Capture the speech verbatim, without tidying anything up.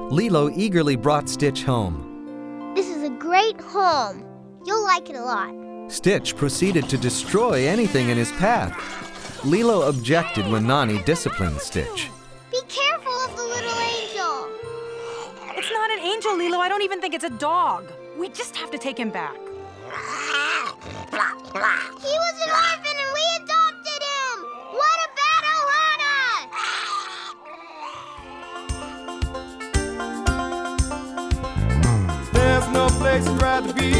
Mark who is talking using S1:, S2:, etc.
S1: Lilo eagerly brought Stitch home.
S2: This is a great home. You'll like it a lot.
S1: Stitch proceeded to destroy anything in his path. Lilo objected when Nani disciplined Stitch.
S2: Be careful of the little angel.
S3: It's not an angel, Lilo. I don't even think it's a dog. We just have to take him back.
S2: He was an orphan and we adopted him! What about Ohana?
S4: There's no place I'd rather be